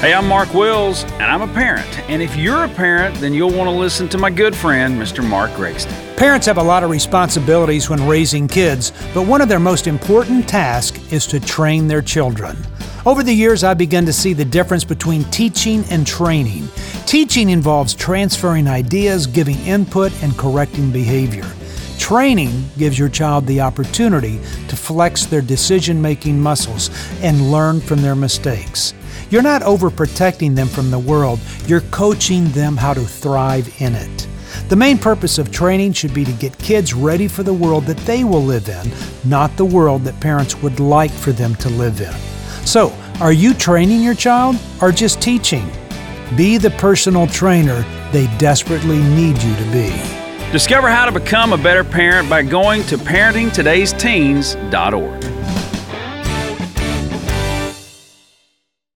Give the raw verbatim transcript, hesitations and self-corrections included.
Hey, I'm Mark Wills, and I'm a parent. And if you're a parent, then you'll want to listen to my good friend, Mister Mark Gregston. Parents have a lot of responsibilities when raising kids, but one of their most important tasks is to train their children. Over the years, I've begun to see the difference between teaching and training. Teaching involves transferring ideas, giving input, and correcting behavior. Training gives your child the opportunity to flex their decision-making muscles and learn from their mistakes. You're not overprotecting them from the world, you're coaching them how to thrive in it. The main purpose of training should be to get kids ready for the world that they will live in, not the world that parents would like for them to live in. So, are you training your child or just teaching? Be the personal trainer they desperately need you to be. Discover how to become a better parent by going to parenting todays teens dot org.